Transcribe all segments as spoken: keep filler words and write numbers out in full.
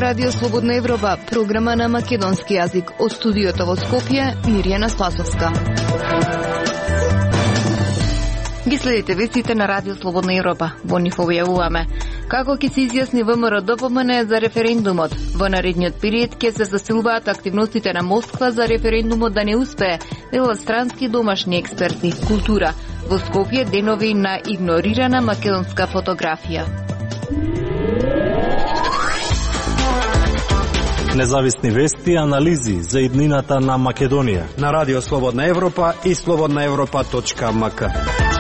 Радио Слободна Европа, програма на македонски јазик. Од студиото во Скопје, Мирјана Спасовска. Ги следите вестите на Радио Слободна Европа. Во нив објавуваме како ќе се изјасни ВМРО-ДПМН за референдумот. Во наредниот период ќе се засилуваат активностите на Москва за референдумот да не успее, велат странски домашни експерти. Култура. Во Скопје денови на игнорирана македонска фотографија. Независни вести и анализи за иднината на Македонија на Радио Слободна Европа и слободна европа точка ем ка.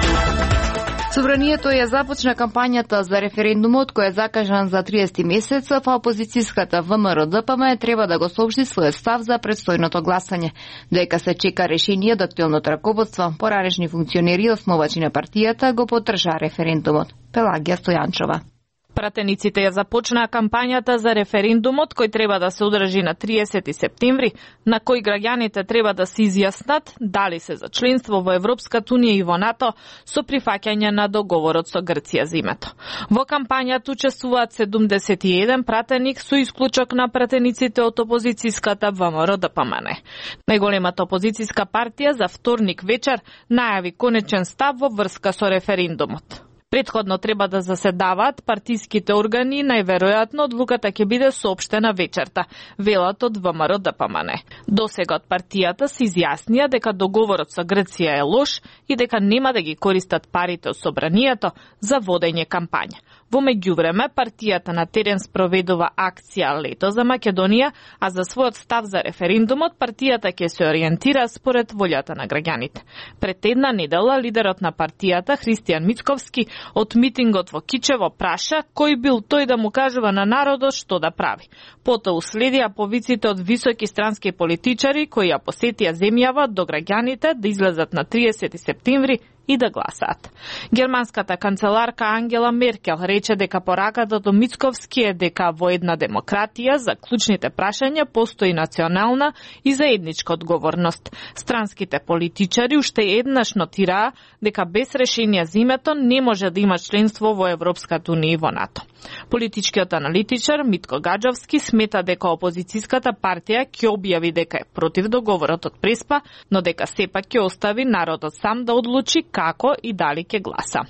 Собранието ја започна кампањата за референдумот кој е закажан за триесети месец, а опозицијската ВМРО-ДПМН треба да го соопшти својот став за предстојното гласање. Дека се чека решение од актуелното раководство, поранешни функционери и основачи на партијата го поддржаа референдумот. Пелагија Стојанчова. Пратениците ја започнаа кампањата за референдумот кој треба да се одржи на триесети септември, на кој граѓаните треба да се изјаснат дали се за членство во Европската унија и во НАТО со прифаќање на договорот со Грција зимето. Во кампањата учествуваат седумдесет и еден пратеник со исклучок на пратениците од опозицијската ВМРО-ДПМН. Најголемата опозицијска партија за вторник вечер најави конечен став во врска со референдумот. Претходно треба да заседаваат партиските органи, најверојатно одлуката ќе биде соопштена вечерта, велат од ВМРО-ДПМН. Досега од партијата се изјаснија дека договорот со Грција е лош и дека нема да ги користат парите од собранието за водење кампања. Во меѓувреме, партијата на терен спроведува акција Лето за Македонија, а за својот став за референдумот партијата ќе се ориентира според волјата на граѓаните. Пред една недела лидерот на партијата Христијан Мицковски од митингот во Кичево праша кој бил тој да му кажува на народот што да прави. Потоа уследија повиците од високи странски политичари кои ја посетија земјава до граѓаните да излезат на триесети септември и да гласаат. Германската канцеларка Ангела Меркел рече дека пораката до Мицковски е дека во една демократија за клучните прашања постои национална и заедничка одговорност. Странските политичари уште еднаш нотираа дека без решение зимето не може да има членство во Европската унија и во НАТО. Политичкиот аналитичар Митко Гаджовски смета дека опозицијската партија ќе објави дека е против договорот од Преспа, но дека сепак ќе остави народот сам да одлучи како и дали ќе гласа.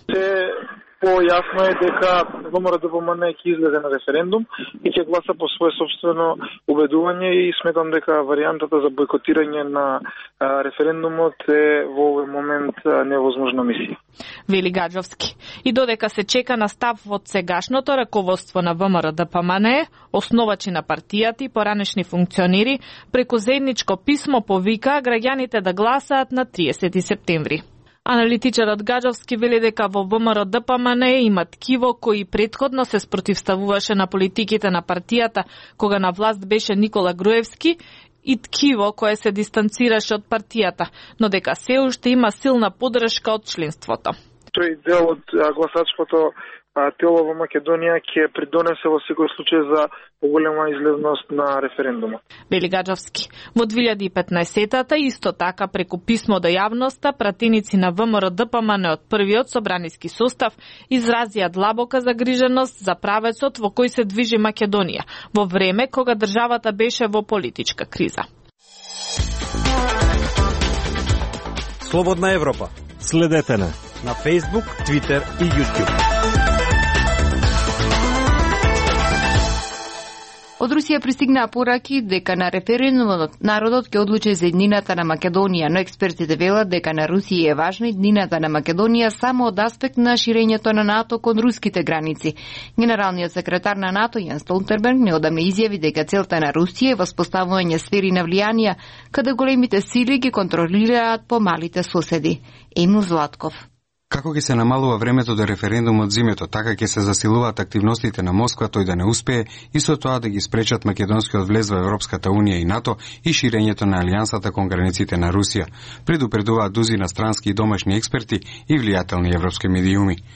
Појасно е дека ВМРО-ДПМН ќе излезе на референдум и ќе гласа по свое собствено убедување и сметам дека варијантата за бойкотирање на референдумот е во овој момент невозможна мисија. Вели Гаджовски. И додека се чека на став од сегашното раководство на ВМРО-ДПМН, основачи на партијата и поранешни функционери преку заедничко писмо повика граѓаните да гласаат на триесети септември. Аналитичарот Гаджовски вели дека во ВМРО-ДПМН има ткиво кои претходно се спротивставуваше на политиките на партијата кога на власт беше Никола Груевски и ткиво кое се дистанцираше од партијата, но дека се уште има силна поддршка од членството. Тој дел од гласачкото тело во Македонија ќе придонесе во секој случај за поголема излезност на референдумот. Вели Гаджовски. Во две илјади и петнаесетата исто така преку писмо до јавноста пратеници на ВМРО-ДПМН од првиот собраниски состав изразија длабока загриженост за правецот во кој се движи Македонија во време кога државата беше во политичка криза. Слободна Европа. Следете на на Facebook, Twitter и YouTube. Од Русија пристигнаа пораки дека на референдумот народот ќе одлучи за иднината на Македонија, но експертите велат дека на Русија е важна иднината на Македонија само од аспект на ширењето на НАТО кон руските граници. Генералниот секретар на НАТО Јен Столтенберг неодамна изјави дека целта на Русија е воспоставување сфери на влијанија каде големите сили ги контролираат помалите соседи. Емил Златков. Како ќе се намалува времето до референдумот зимето, така ќе се засилуваат активностите на Москва тој да не успее и со тоа да ги спречат македонскиот влез во Европската унија и НАТО и ширењето на алијансата кон границите на Русија, предупредуваат дузина странски и домашни експерти и влијателни европски медиуми.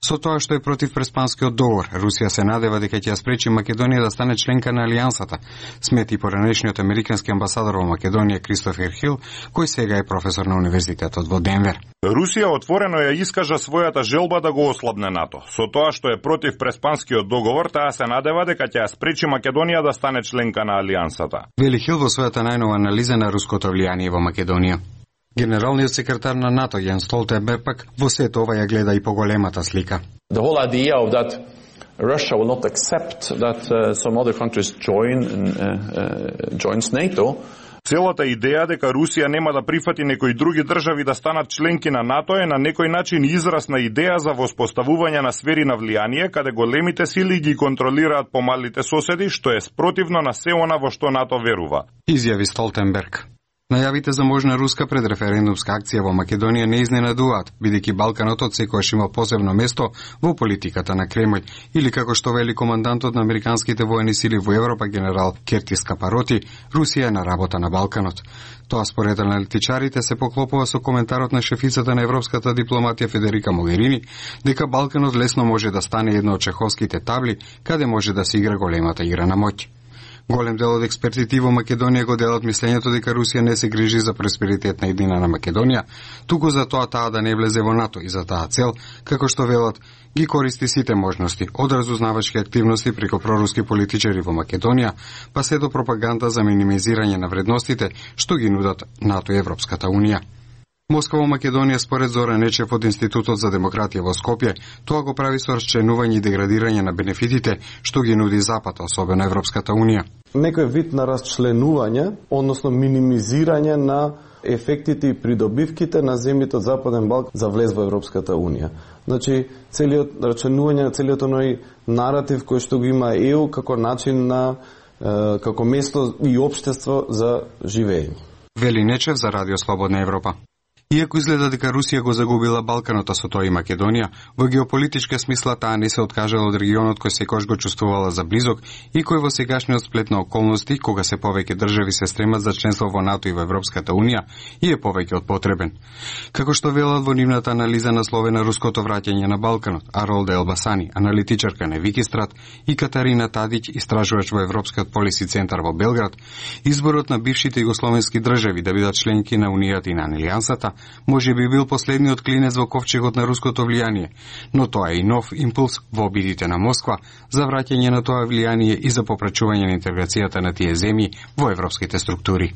Со тоа што е против Преспанскиот договор, Русија се надева дека ќе ја спречи Македонија да стане членка на Алијансата, смети поранешниот американски амбасадор во Македонија Кристофер Хил, кој сега е професор на Универзитетот во Денвер. Русија отворено ја искажа својата желба да го ослабне НАТО. Со тоа што е против Преспанскиот договор, таа се надева дека ќе ја спречи Македонија да стане членка на Алијансата. Вели Хил во својата најнова анализа на руското влијание во Македонија. Генералниот секретар на НАТО Јен Столтенберг пак во сето ова ја гледа и поголемата слика. The whole idea of that Russia will not accept that uh, some other countries join uh, uh, joins NATO. Целата идеја дека Русија нема да прифати некои други држави да станат членки на НАТО е на некој начин израз на идеја за воспоставување на сфери на влијание каде големите сили ги контролираат помалите соседи, што е спротивно на се она во што НАТО верува. Изјави Столтенберг. Најавите за можна руска предреферендумска акција во Македонија не изненадуваат, бидејќи Балканот секогаш имал посебно место во политиката на Кремљ, или како што вели командантот на американските воени сили во Европа генерал Кертис Капароти, Русија е на работа на Балканот. Тоа според аналитичарите се поклопува со коментарот на шефицата на европската дипломатија Федерика Могерини, дека Балканот лесно може да стане една од чеховските табли, каде може да се игра големата игра на моќ. Голем дел од експертите во Македонија го делат мислењето дека Русија не се грижи за просперитет на еднина на Македонија, туку за тоа таа да не влезе во НАТО и за таа цел, како што велат, ги користи сите можности, од разузнавачки активности преку проруски политичари во Македонија, па се до пропаганда за минимизирање на вредностите што ги нудат НАТО и Европската Унија. Москва во Македонија според Зоран Нечев од Институтот за демократија во Скопје, тоа го прави со расчленување и деградирање на бенефитите што ги нуди Запад, особено Европската Унија. Некој вид на расчленување, односно минимизирање на ефектите и придобивките на земјите од Западен Балкан за влез во Европската Унија. Значи, целиот расчленување на целиот оној наратив кој што го има Е У како начин на како место и општество за живење. Вели Нечев за Радио Слободна Европа. Иако изгледа дека Русија го загубила Балканот, а со тоа и Македонија, во геополитичка смисла таа не се откажала од регионот кој секогаш го чувствувала за близок и кој во сегашниот сплет на околности, кога се повеќе држави се стремат за членство во НАТО и во Европската Унија, и е повеќе од потребен. Како што велат во нивната анализа насловена Руското враќање на Балканот, Аролда Елбасани, аналитичарка на Викистрат, и Катарина Тадиќ, истражувач во Европскиот полиси центар во Белград, изборот на бившите југословенски држави да бидат членки на Унијата и на Алијансата може би бил последниот клинец во ковчегот на руското влијание, но тоа е и нов импулс во обидите на Москва за враќање на тоа влијание и за попрачување на интеграцијата на тие земји во европските структури.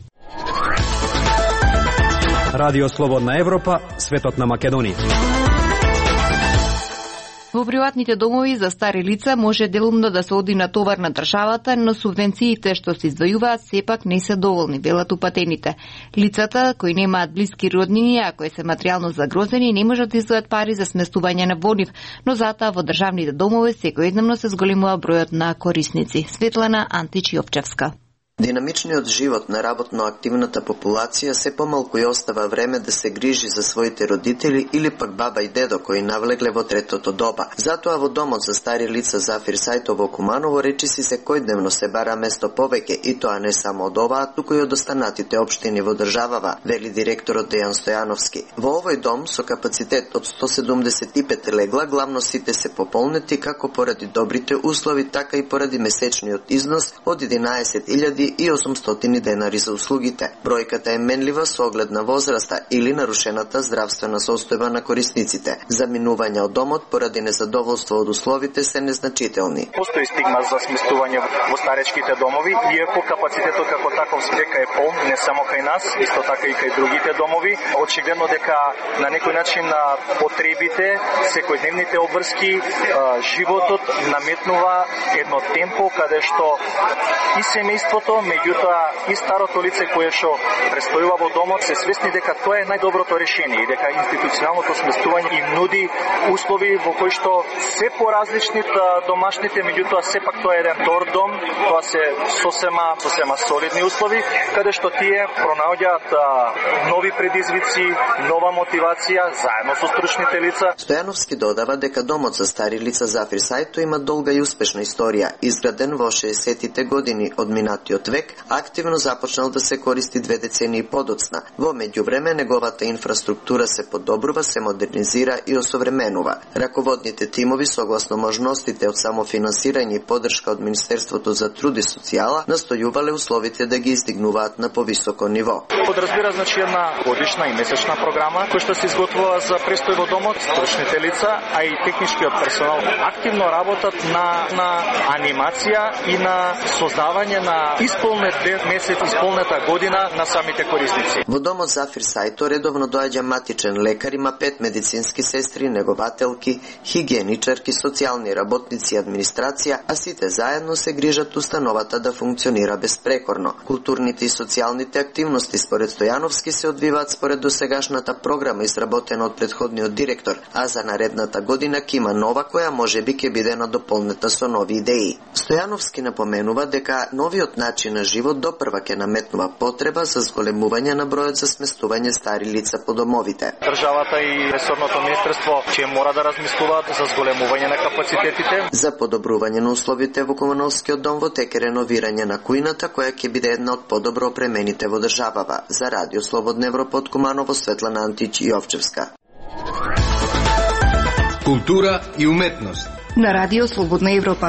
Радио Слободна Европа, светот на Македонија. Во приватните домови за стари лица може делумно да се оди на товар на државата, но субвенциите што се издвојуваат сепак не се доволни, велат упатените. Лицата кои немаат блиски роднини, а кои се материјално загрозени, не можат да издвојат пари за сместување на во нив, но затоа во државните домови секојдневно се зголемува бројот на корисници. Светлана Антич Јовчевска. Динамичниот живот на работно активната популација се помалку ја остава време да се грижи за своите родители или пак баба и дедо кои навлегле во третото доба. Затоа во домот за стари лица Зафир Сајто во Куманово речиси секојдневно се бара место повеќе и тоа не само од оваа, туку и од останатите општини во државава, вели директорот Дејан Стојановски. Во овој дом со капацитет од сто седумдесет и пет легла главно сите се пополнети како поради добрите услови, така и поради месечниот износ од единаесет илјади и осумстотини денари за услугите. Бројката е менлива со оглед на возраста или нарушената здравствена состојба на корисниците. Заминување од домот поради незадоволство од условите се незначителни. Постои стигма за сместување во старечките домови, иако капацитетот како таков дека е полн, не само кај нас, исто така и кај другите домови. Очигледно дека на некој начин на потребите, секојдневните обврски, животот наметнува едно темпо каде што и семејството, меѓутоа и старото лице кое што престојува во домот се свесни дека тоа е најдоброто решение и дека институционалното сместување им нуди услови во кои што се поразлични домашните, меѓутоа сепак тоа е еден добар дом, тоа се сосема сосема солидни услови каде што тие пронаоѓаат нови предизвици, нова мотивација заедно со стручните лица. Стојановски додава дека домот за стари лица Зафир Сајто има долга и успешна историја, изграден во шеесеттите години од минатиот минатиот век, активно започнал да се користи две децении подоцна. Во меѓувреме неговата инфраструктура се подобрува, се модернизира и осовременува. Раководните тимови, согласно можностите од самофинансирање и поддршка од Министерството за труд и социјала, настојувале условите да ги издигнуваат на повисоко ниво. Подразбира значи една годишна и месечна програма која што се изготвува за престој во домот, стручните лица, а и техничкиот персонал активно работат на на анимација и на создавање на исполнет месец, исполнета година на самите корисници. Во домот Зафир Сајто редовно доаѓа матичен лекар, има пет медицински сестри, негователки, хигиеничарки, социјални работници и администрација, а сите заедно се грижат установата да функционира безпрекорно. Културните и социјалните активности според Стојановски се одвиваат според досегашната програма изработена од претходниот директор, а за наредната година ќе има нова која можеби ќе биде надополнета со нови идеи. Стојановски напоменува дека новиот начин на живот допрва ќе наметнува потреба за зголемување на бројот за сместување стари лица по домовите. Државата и ресорното министерство ќе мора да размислуваат за зголемување на капацитетите. За подобрување на условите во Комуналскиот дом во тек е реновирање на кујната која ќе биде една од подобро опремените во државава. За Радио Слободна Европа од Куманово, Светлана Антич и Овчевска. Култура и уметност на Радио Слободна Европа.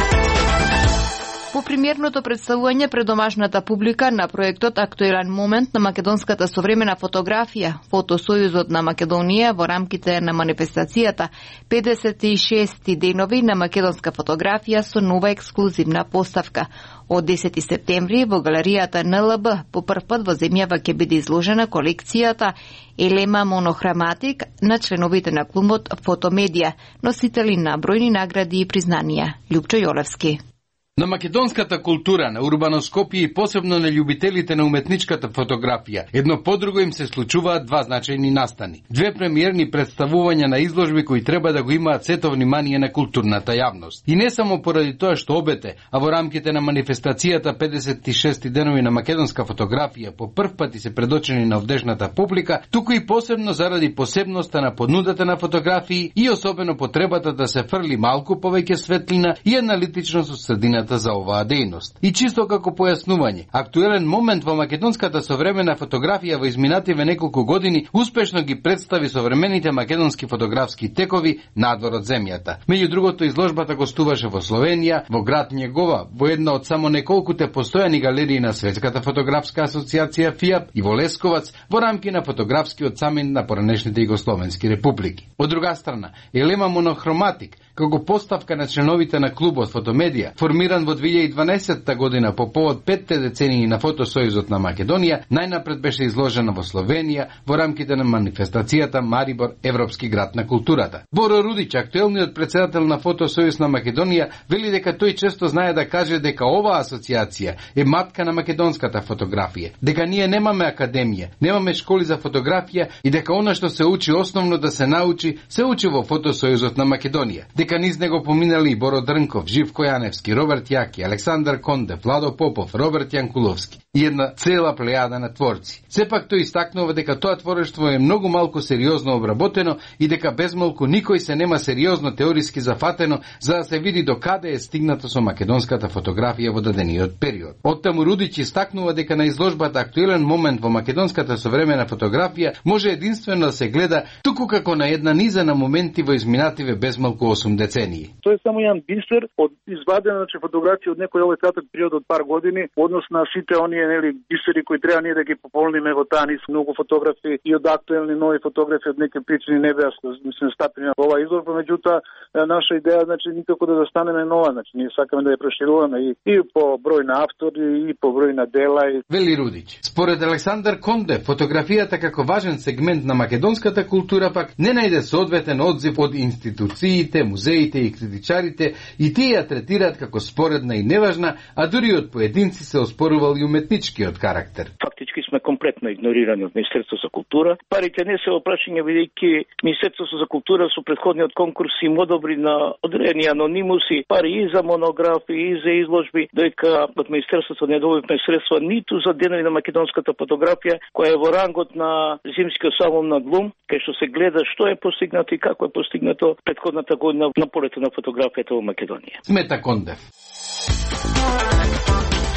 По премиерното представување пред домашната публика на проектот Актуелен момент на македонската современа фотографија, Фотосојузот на Македонија во рамките на манифестацијата педесет и шести денови на македонска фотографија со нова ексклузивна поставка. Од десети септември во галеријата Н Л Б по прв пат во земјава ќе биде изложена колекцијата Елема Монохроматик на членовите на клубот Фотомедија, носители на бројни награди и признанија. Лјупчо Јолевски. На македонската култура, на урбаноскопија и посебно на љубителите на уметничката фотографија, едно по друго им се случуваат два значајни настани. Две премиерни представувања на изложби кои треба да го имаат сето внимание на културната јавност. И не само поради тоа што обете, а во рамките на манифестацијата педесет и шести денови на македонска фотографија по прв пат и се предочени на овдешната публика, туку и посебно заради посебноста на понудата на фотографии и особено потребата да се фрли малку повеќе светлина и аналитичност од средината за оваа дејност. И чисто како појаснување, актуелен момент во македонската современа фотографија во изминативе неколку години успешно ги представи современите македонски фотографски текови надвор од земјата. Меѓу другото, изложбата гостуваше во Словенија, во град Njegova, во една од само неколкуте постојани галерии на Светската фотографска асоциација Ф И А П и во Лесковац, во рамки на фотографскиот самит на поранешните југословенски републики. Од друга страна, Елема Монохроматик, како поставка на членовите на клубот Фотомедија, формиран во две илјади и дванаесетта година по повод петте децении на Фотосојузот на Македонија, најнапред беше изложена во Словенија во рамките на манифестацијата Марибор Европски град на културата. Боро Рудич, актуелниот председател на Фотосојуз на Македонија, вели дека тој често знае да каже дека оваа асоциација е матка на македонската фотографија, дека ние немаме академија, немаме школи за фотографија и дека она што се учи основно да се научи, се учи во Фотосојузот на Македонија. Дека низ него поминали и Боро Дрнков, Живко Јаневски, Роберт Јаки, Александар Кондев, Владо Попов, Роберт Јанкуловски и една цела плејада на творци. Сепак тој истакнува дека тоа творештво е многу малку сериозно обработено и дека безмалку никој се нема сериозно теориски зафатено за да се види до каде е стигнато со македонската фотографија во дадениот период. Оттаму Рудич истакнува дека на изложбата Актуелен момент во македонската современа фотографија може единствено да се гледа туку како на една низа на моменти во изминативе безмалку осум децении. Тоа е само еден бисер од извадена значи фотографија од некој овој краток период од пар години, однос на сите оние нели бисери кои треба ние да ги пополниме во таа низ многу фотографии и од актуелни нови фотографии од неки причини не беа мислам стапени на оваа изложба, меѓутоа наша идеја значи никако да застанеме нова, значи ние сакаме да ја прошируваме и, и по број на автори и по број на дела и Вели Рудич. Според Александар Кондев, фотографијата како важен сегмент на македонската култура пак не најде соодветен одзив од институциите, музеите и критичарите и тие ја третираат како споредна и неважна, а дури од поединци се оспорувал и уметничкиот карактер. Фактички сме комплетно игнорирани од Министерството за култура. Парите не се опрашање бидејќи Министерството за култура со претходниот конкурс им одобри на одредени анонимуси пари и за монографии и за изложби, доека од Министерството не добивме средства ниту за денови на македонската фотографија, која е во рангот на зимскиот салон на Глум, кај што се гледа што е постигнато и како е постигнато претходната година на полето на фотографијата во Македонија. Смета Кондев.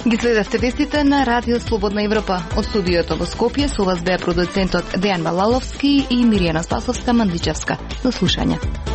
Ги следевте вестите на Радио Слободна Европа. Од студиото во Скопје со вас беа продуцентот Дејан Балаловски и Миријана Спасовска-Мандичевска. До слушање.